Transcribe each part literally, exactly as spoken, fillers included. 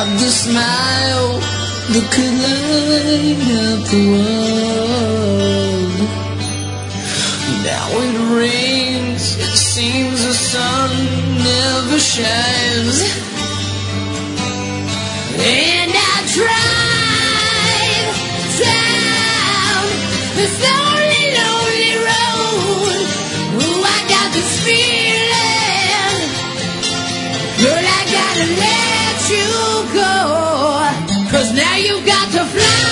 got the smile that could light up the world. Now it rains, it seems the sun never shines, and I drive down this lonely, lonely road. Oh, I got this feeling, girl, I gotta let you go, 'cause now you got to fly,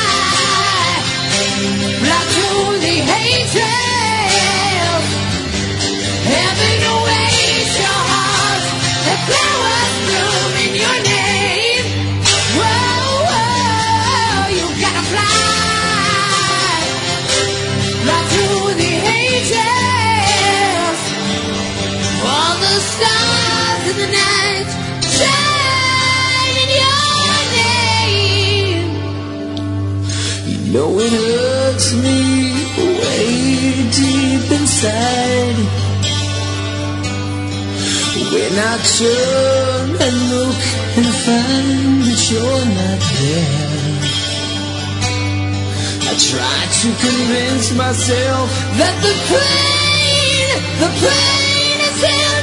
fly to the angels, heaven awaits your heart, and flowers bloom in your name. Whoa, whoa, you gotta fly, fly to the angels, all the stars in the night shine in your name. You know it hurts me way deep inside when I turn and look and find that you're not there. I try to convince myself that the pain, the pain is in